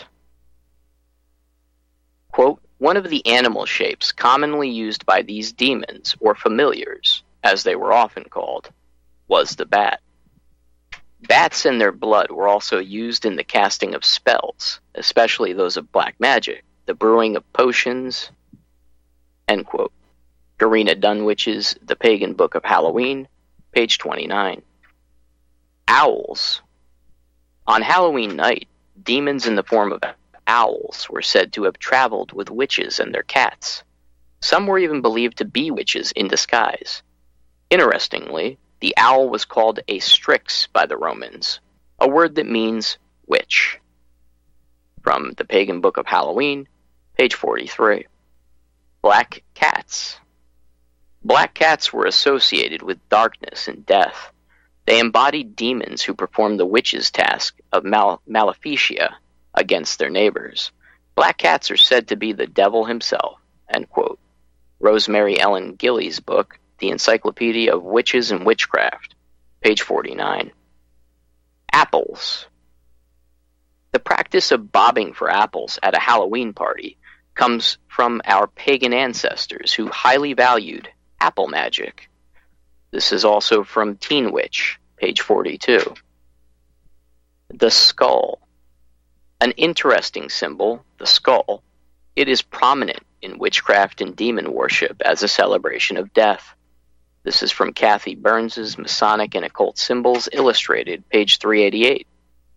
Quote, "One of the animal shapes commonly used by these demons, or familiars, as they were often called, was the bat. Bats and their blood were also used in the casting of spells, especially those of black magic, the brewing of potions." End quote. Garina Dunwich's The Pagan Book of Halloween, page 29. Owls. On Halloween night, demons in the form of owls were said to have traveled with witches and their cats. Some were even believed to be witches in disguise. Interestingly, the owl was called a strix by the Romans, a word that means witch. From The Pagan Book of Halloween, page 43. Black cats. Black cats were associated with darkness and death. They embodied demons who performed the witch's task of maleficia against their neighbors. Black cats are said to be the devil himself. End quote. Rosemary Ellen Gillies' book, The Encyclopedia of Witches and Witchcraft, page 49. Apples. The practice of bobbing for apples at a Halloween party comes from our pagan ancestors who highly valued apple magic. This is also from Teen Witch, page 42. The skull. An interesting symbol, the skull, it is prominent in witchcraft and demon worship as a celebration of death. This is from Kathy Burns's Masonic and Occult Symbols Illustrated, page 388.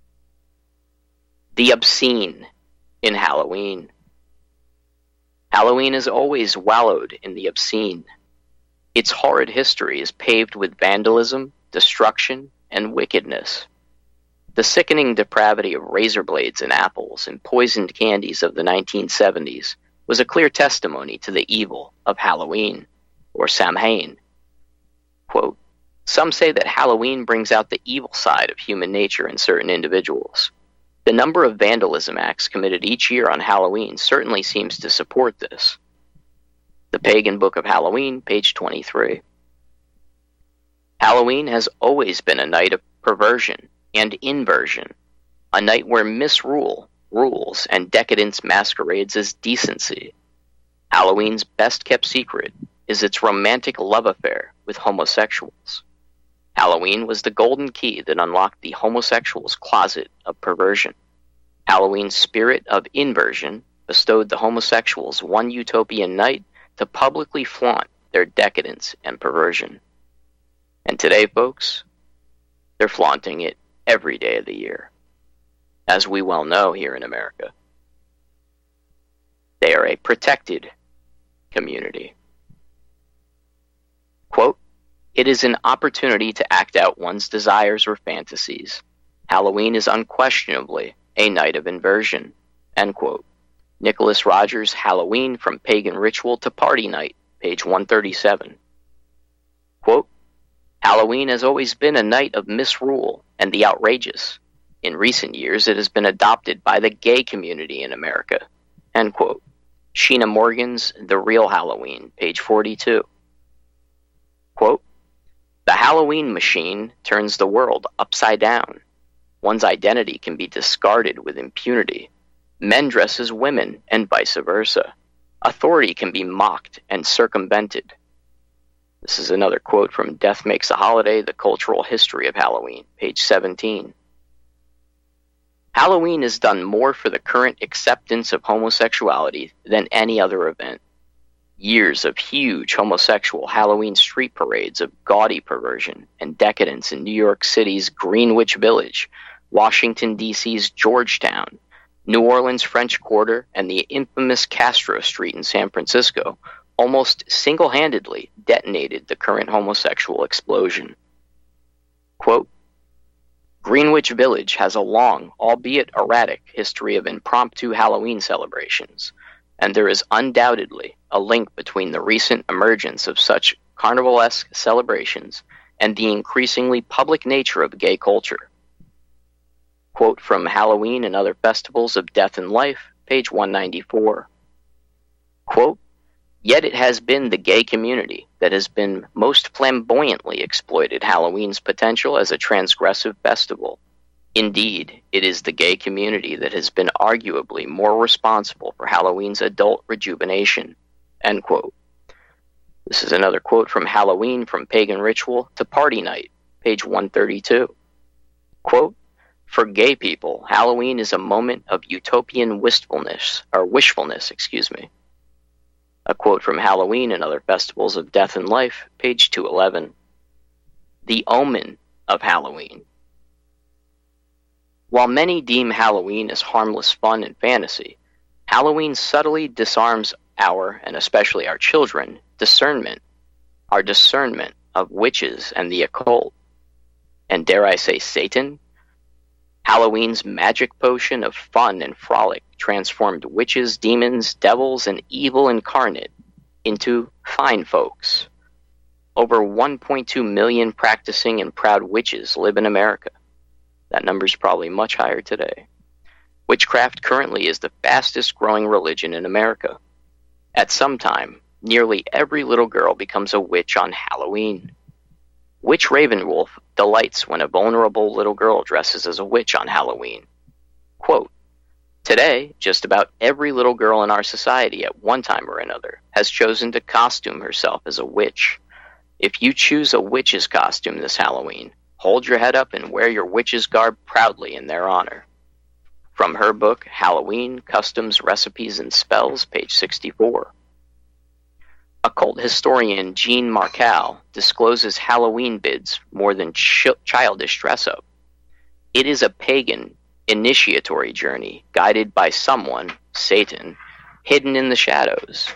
The obscene in Halloween. Halloween has always wallowed in the obscene. Its horrid history is paved with vandalism, destruction, and wickedness. The sickening depravity of razor blades and apples and poisoned candies of the 1970s was a clear testimony to the evil of Halloween, or Samhain. Quote, "Some say that Halloween brings out the evil side of human nature in certain individuals. The number of vandalism acts committed each year on Halloween certainly seems to support this." The Pagan Book of Halloween, page 23. Halloween has always been a night of perversion and inversion, a night where misrule rules and decadence masquerades as decency. Halloween's best-kept secret is its romantic love affair with homosexuals. Halloween was the golden key that unlocked the homosexual's closet of perversion. Halloween's spirit of inversion bestowed the homosexuals one utopian night to publicly flaunt their decadence and perversion. And today, folks, they're flaunting it every day of the year. As we well know here in America, they are a protected community. Quote, It is an opportunity to act out one's desires or fantasies. Halloween is unquestionably a night of inversion." End quote. Nicholas Rogers, Halloween, From Pagan Ritual to Party Night, page 137. Quote, "Halloween has always been a night of misrule and the outrageous. In recent years, it has been adopted by the gay community in America." End quote. Sheena Morgan's The Real Halloween, page 42. Quote, "The Halloween machine turns the world upside down. One's identity can be discarded with impunity. Men dress as women and vice versa. Authority can be mocked and circumvented." This is another quote from Death Makes a Holiday, The Cultural History of Halloween, page 17. Halloween has done more for the current acceptance of homosexuality than any other event. Years of huge homosexual Halloween street parades of gaudy perversion and decadence in New York City's Greenwich Village, Washington, D.C.'s Georgetown, New Orleans' French Quarter, and the infamous Castro Street in San Francisco almost single-handedly detonated the current homosexual explosion. Quote, "Greenwich Village has a long, albeit erratic, history of impromptu Halloween celebrations, and there is undoubtedly a link between the recent emergence of such carnivalesque celebrations and the increasingly public nature of gay culture." Quote from Halloween and Other Festivals of Death and Life, page 194. Quote, "Yet it has been the gay community that has been most flamboyantly exploited Halloween's potential as a transgressive festival. Indeed, it is the gay community that has been arguably more responsible for Halloween's adult rejuvenation." End quote. This is another quote from Halloween, From Pagan Ritual to Party Night, page 132. Quote, "For gay people, Halloween is a moment of utopian wishfulness. A quote from Halloween and Other Festivals of Death and Life, page 211. "The omen of Halloween. While many deem Halloween as harmless fun and fantasy, Halloween subtly disarms our, and especially our children, our discernment of witches and the occult. And dare I say Satan? Halloween's magic potion of fun and frolic transformed witches, demons, devils, and evil incarnate into fine folks. Over 1.2 million practicing and proud witches live in America. That number's probably much higher today. Witchcraft currently is the fastest growing religion in America. At some time, nearly every little girl becomes a witch on Halloween. Witch Ravenwolf delights when a vulnerable little girl dresses as a witch on Halloween. Quote, "Today, just about every little girl in our society at one time or another has chosen to costume herself as a witch. If you choose a witch's costume this Halloween, hold your head up and wear your witch's garb proudly in their honor." From her book, Halloween, Customs, Recipes, and Spells, page 64. Occult historian Jean Marcal discloses Halloween bids more than childish dress-up. It is a pagan initiatory journey guided by someone, Satan, hidden in the shadows.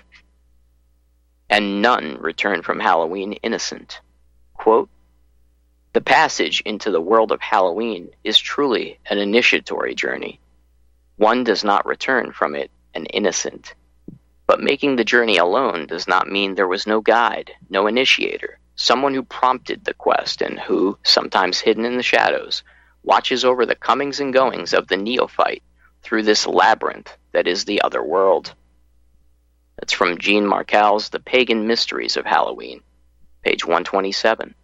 And none return from Halloween innocent. Quote, "The passage into the world of Halloween is truly an initiatory journey. One does not return from it an innocent. But making the journey alone does not mean there was no guide, no initiator, someone who prompted the quest and who, sometimes hidden in the shadows, watches over the comings and goings of the neophyte through this labyrinth that is the other world." That's from Jean Marcal's The Pagan Mysteries of Halloween, page 127.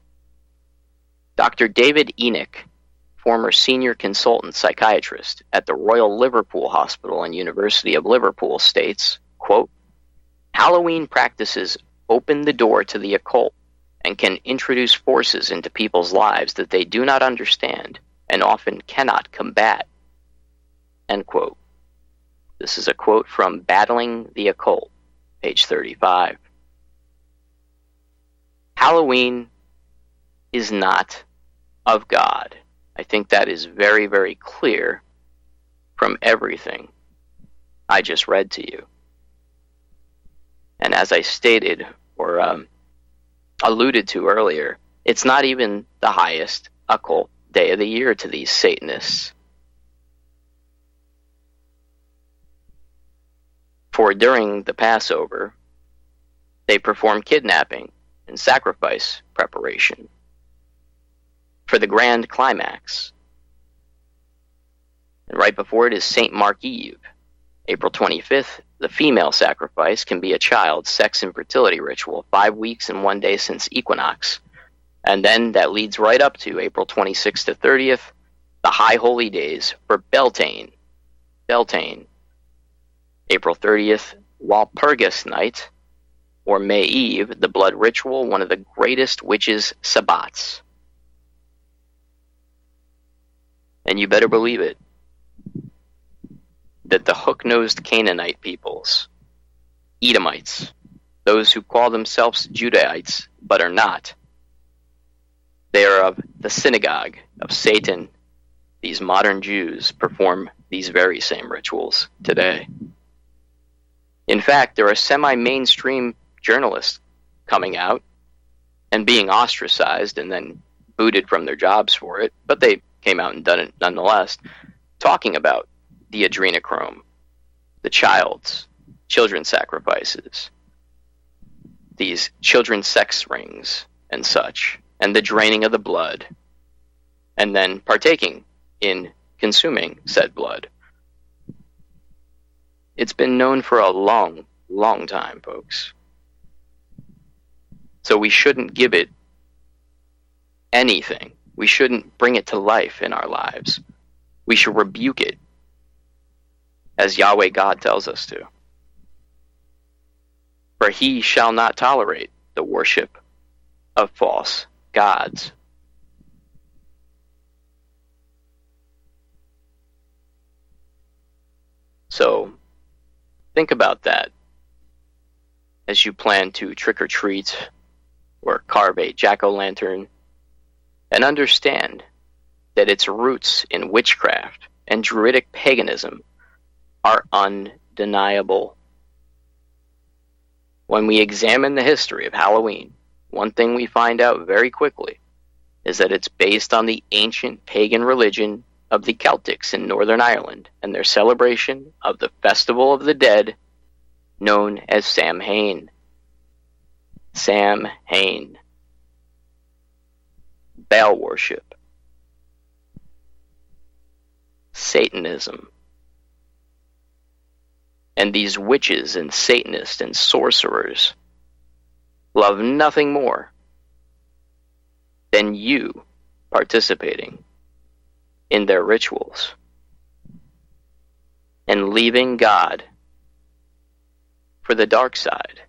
Dr. David Enoch, former senior consultant psychiatrist at the Royal Liverpool Hospital and University of Liverpool, states, quote, "Halloween practices open the door to the occult and can introduce forces into people's lives that they do not understand and often cannot combat." End quote. This is a quote from Battling the Occult, page 35. Halloween is not of God. I think that is very, very clear from everything I just read to you. And as I stated or alluded to earlier, It's not even the highest occult day of the year to these Satanists. For during the Passover, they perform kidnapping and sacrifice preparation. For the grand climax, and right before it is St. Mark Eve, April 25th, the female sacrifice can be a child's sex and fertility ritual 5 weeks and 1 day since equinox. And then that leads right up to April 26th to 30th, the high holy days for Beltane. April 30th, Walpurgis Night, or May Eve, the blood ritual, one of the greatest witches' sabbats. And you better believe it, that the hook-nosed Canaanite peoples, Edomites, those who call themselves Judahites but are not, they are of the synagogue of Satan. These modern Jews perform these very same rituals today. In fact, there are semi-mainstream journalists coming out and being ostracized and then booted from their jobs for it, but they came out and done it nonetheless, talking about the adrenochrome, the children's sacrifices, these children's sex rings and such, and the draining of the blood, and then partaking in consuming said blood. It's been known for a long, long time, folks. So we shouldn't give it anything. We shouldn't bring it to life in our lives. We should rebuke it, as Yahweh God tells us to. For he shall not tolerate the worship of false gods. So, think about that as you plan to trick or treat or carve a jack-o'-lantern, and understand that its roots in witchcraft and Druidic paganism are undeniable. When we examine the history of Halloween, one thing we find out very quickly is that it's based on the ancient pagan religion of the Celtics in Northern Ireland and their celebration of the Festival of the Dead, known as Samhain. Samhain. Baal worship. Satanism. And these witches and Satanists and sorcerers love nothing more than you participating in their rituals and leaving God for the dark side.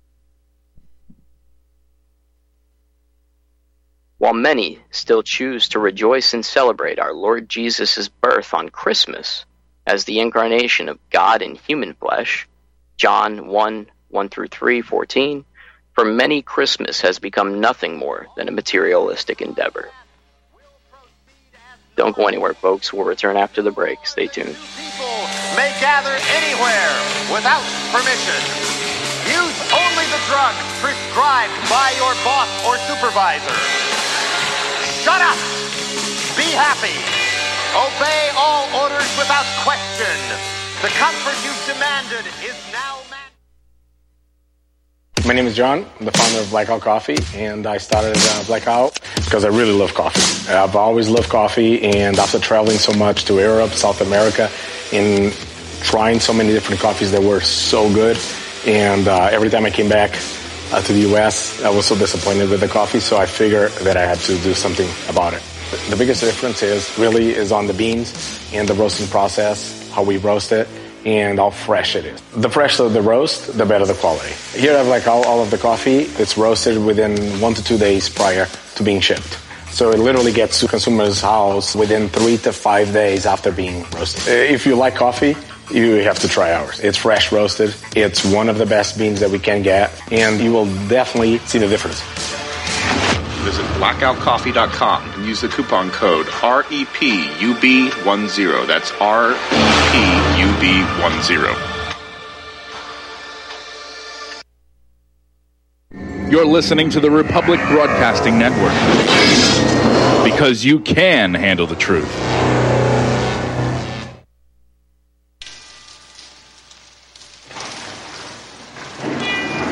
While many still choose to rejoice and celebrate our Lord Jesus' birth on Christmas as the incarnation of God in human flesh, John 1:1-3, 14, for many Christmas has become nothing more than a materialistic endeavor. Don't go anywhere, folks. We'll return after the break. Stay tuned. People may gather anywhere without permission. Use only the drug prescribed by your boss or supervisor. Shut up! Be happy! Obey all orders without question. The comfort you've demanded is now My name is John. I'm the founder of Blackout Coffee, and I started Blackout because I really love coffee. I've always loved coffee, and after traveling so much to Europe, South America, and trying so many different coffees that were so good, and every time I came back to the U.S., I was so disappointed with the coffee, so I figured that I had to do something about it. The biggest difference is on the beans and the roasting process, how we roast it, and how fresh it is. The fresher the roast, the better the quality. Here I have all of the coffee. It's roasted within 1 to 2 days prior to being shipped. So it literally gets to consumer's house within 3 to 5 days after being roasted. If you like coffee, you have to try ours. It's fresh roasted. It's one of the best beans that we can get, and you will definitely see the difference. Visit blackoutcoffee.com and use the coupon code REPUB10. That's REPUB10. You're listening to the Republic Broadcasting Network. Because you can handle the truth.